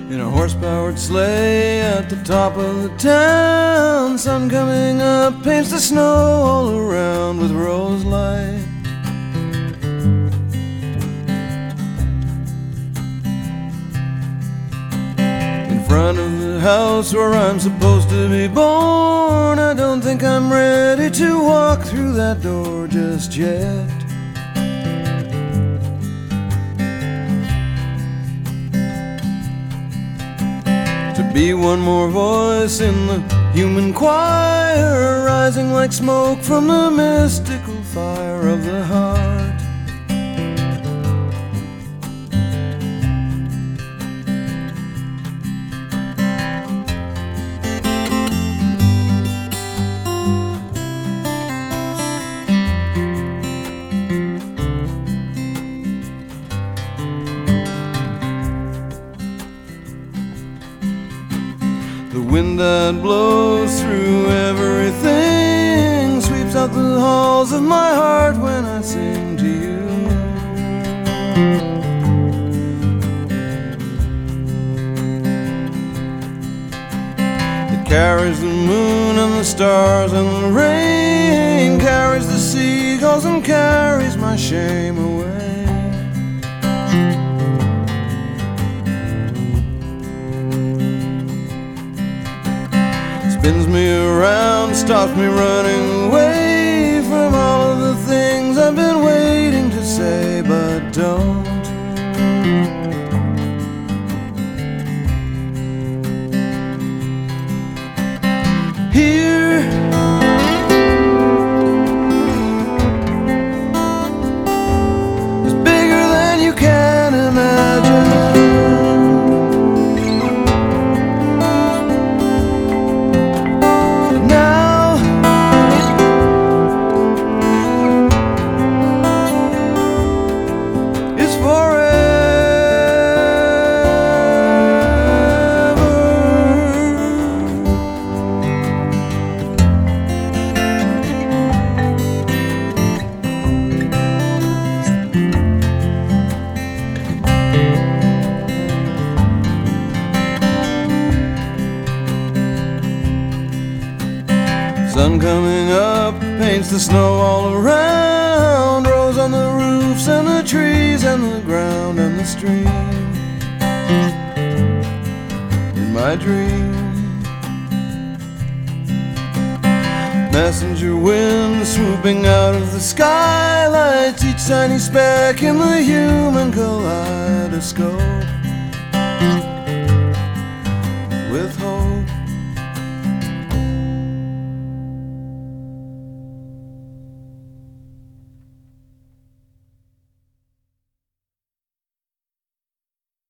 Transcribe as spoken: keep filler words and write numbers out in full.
in a horse-powered sleigh at the top of the town. Sun coming up paints the snow all around with rose light. In front of the house where I'm supposed to be born, I don't think I'm ready to walk through that door just yet. Be one more voice in the human choir, rising like smoke from the mystical fire of the heart. The wind that blows through everything sweeps out the halls of my heart when I sing to you. It carries the moon and the stars and the rain, carries the seagulls and carries my shame away. Spins me around, stops me running away from all of the things I've been waiting to say but don't. Here is bigger than you can imagine. Sun coming up paints the snow all around, rose on the roofs and the trees and the ground and the stream. In my dream, messenger wind swooping out of the skylights, each tiny speck in the human kaleidoscope.